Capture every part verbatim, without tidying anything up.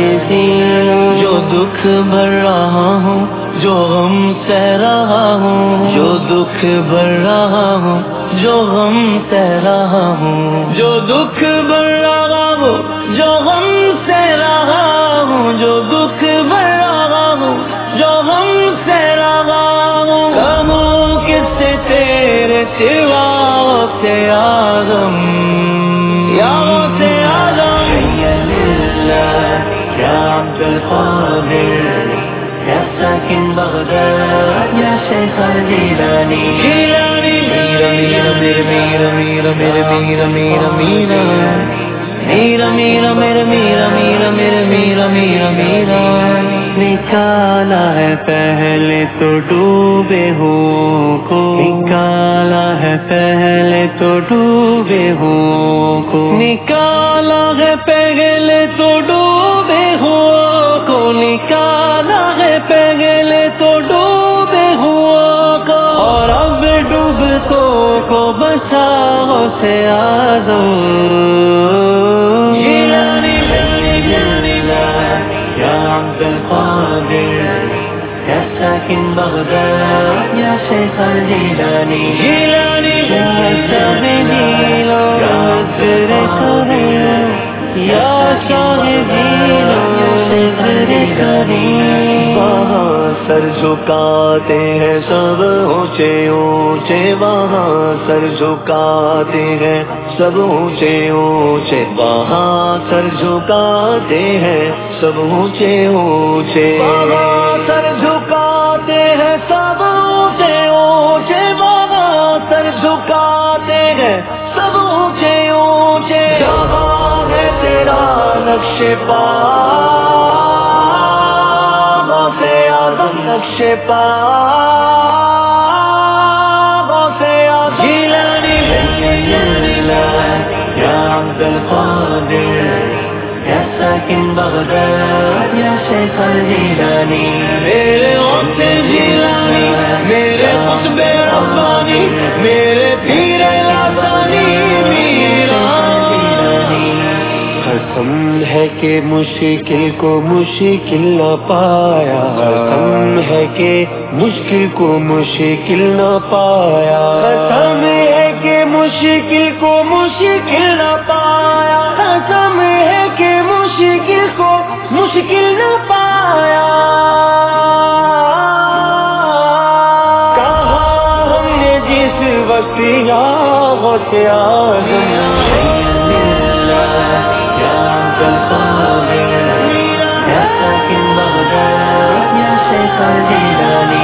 شاهدين جو دکھ بھر رہا ہوں، جو غم سہ رہا ہوں، جو دکھ بھر رہا ہوں، جو غم سہ رہا ہوں، جو دکھ بھر رہا ہوں، جو غم سہ رہا ہوں، جو دکھ بھر رہا ہوں، جو غم سہ رہا ہوں، کہوں کس سے تیرے سوا سے آدم یا سے آدم حي لله يا عبد القادر يا ساكن بغداد يا شيخ الجيلاني جیلانی میرا میرا میرا میرا میرا میرا میرا میرا میرا میرا میرا میرا میرا میرا میرا میرا میرا نکالا ہے پہلے تو ڈوبے ہوں کو، نکالا ہے پہلے تو ڈوبے ہوں کو، نکالا ہے پہلے تو ڈوبے ہوا کو، نکالا ہے پہلے تو ڈوبے ہوا کو، اور اب ڈوبتوں کو بچاؤ سے آدم جیلانی يا عبد القادر يا ساكن بغداد يا شيخ الجيلاني جیلانی يا شاهدين يا شاهدين يا شاهدين يا شيخ الجيلاني وہاں سر جھکاتے ہیں سب اونچے اونچے، وہاں سر جھکاتے ہیں سب اونچے اونچے، وہاں سر جھکاتے ہیں سب اونچے اونچے، وہاں سر جھکاتے ہیں سب اونچے اونچے، وہاں سر جھکاتے ہیں سب اونچے اونچے، جہاں ہے تیرا نقش پا سے آدم، نقش پا سے آدم جیلانی يا عبد القادر يا ساكن بغداد يا شيخ الجيلاني میرے غوث جیلانی، میرے قطب ربانی، میرے پیر لاسانی میرا قسم ہے کہ مشکل کو مشکل نہ پایا، قسم ہے کہ مشکل کو مشکل نہ پایا، قسم ہے کہ مشکل کو مشکل نہ پایا، قسم ہے کہ مشکل کو مشکل نہ پایا، کہاں ہم نے جس وقت یا غوث اعظم يا ساكن بغداد يا شيخ الجيلاني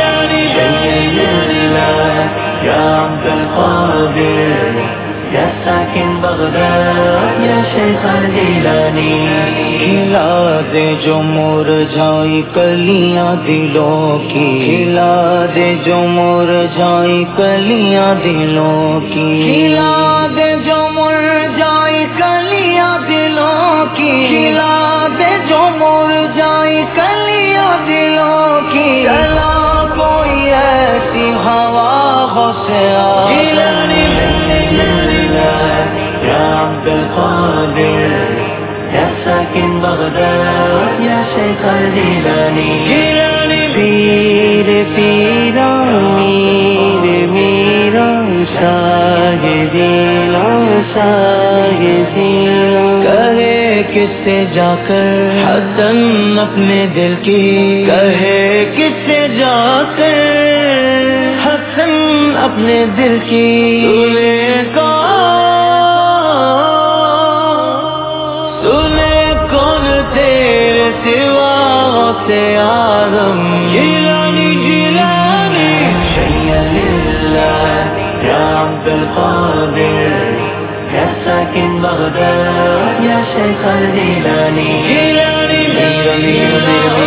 يا عبد القادر يا ساكن بغداد يا شيخ الجيلاني کھلا دے جو مرجھائی کلیاں دلوں کی، کھلا دے جو مرجھائی کلیاں دلوں کی، کھلا دے جو مرجھائی کلیاں دلوں کی، کھلا دے جو مرجھائی کلیاں دلوں کی، چلا کوئی ایسی ہوا غوث اعظم يا عبد القادر يا ساكن بغداد يا شيخ الجيلاني پیر پیرا میر میرا شاہدین شاہدین کہے کس سے جا کر حسن اپنے دل کی، کہے کس سے جا کر حسن اپنے دل کی، سنے سنے کون تیرے سوا سے آدم جیلانی جیلانی حي لله يا عبد القادر يا ساكن بغداد يا شيخ الجيلاني جیلانی میرا میرا میرا